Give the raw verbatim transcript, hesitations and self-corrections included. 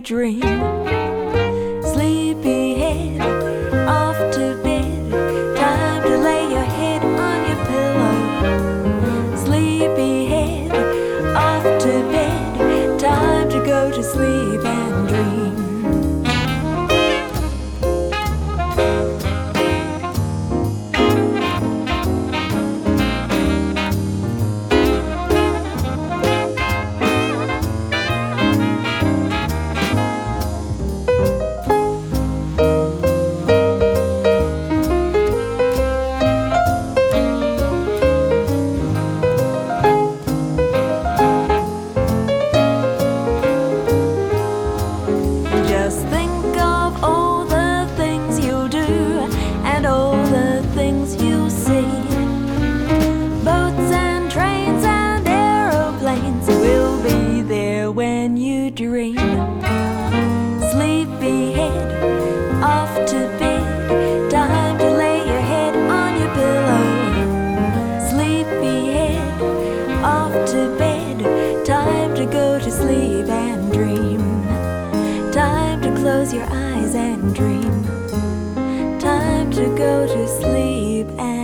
you dream. Sleepyhead, off to bed. Time to lay your head on your pillow. Sleepyhead, off to bed. Time to go to sleep and dream. Just think of all the things you'll do and all the things you'll see. Boats and trains and aeroplanes will be there when you dream. Sleepyhead, off to bed. Time to lay your head on your pillow. Sleepyhead, off to bed. Time to go to sleep and dream. Time to close your eyes and dream. Time to go to sleep and